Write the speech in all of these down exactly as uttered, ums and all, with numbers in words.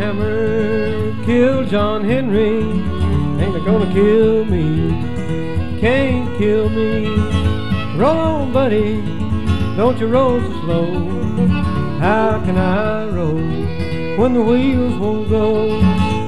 hammer killed John Henry. Ain't it gonna kill me? Can't kill me. Roll on, buddy, don't you roll so slow. How can I roll when the wheels won't go?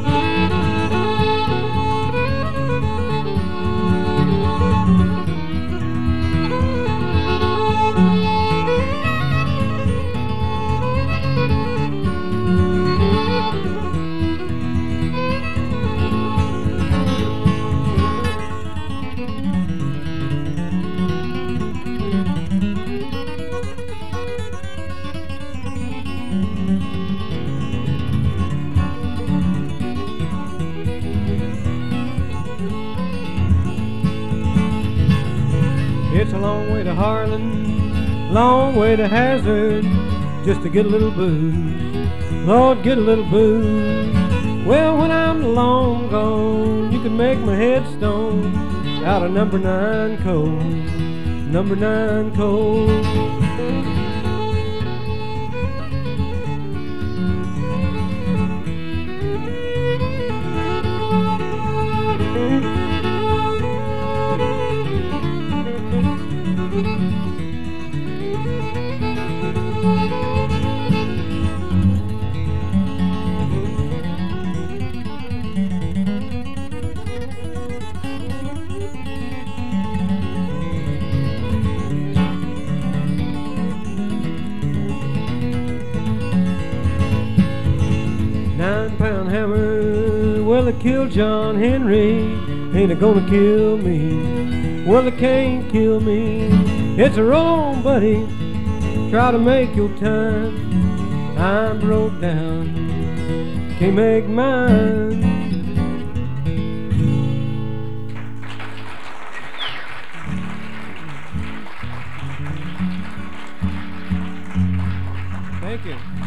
It's a long way to Harlan, long way to Hazard, just to get a little booze. Lord, get a little booze. Well, when I'm long gone, you can make my headstone out of number nine coal, number nine coal. Nine pound hammer, well it killed John Henry. Ain't it gonna kill me? Well it can't kill me. It's a roll on, buddy, try to make your time. I'm broke down, can't make mine. Thank you.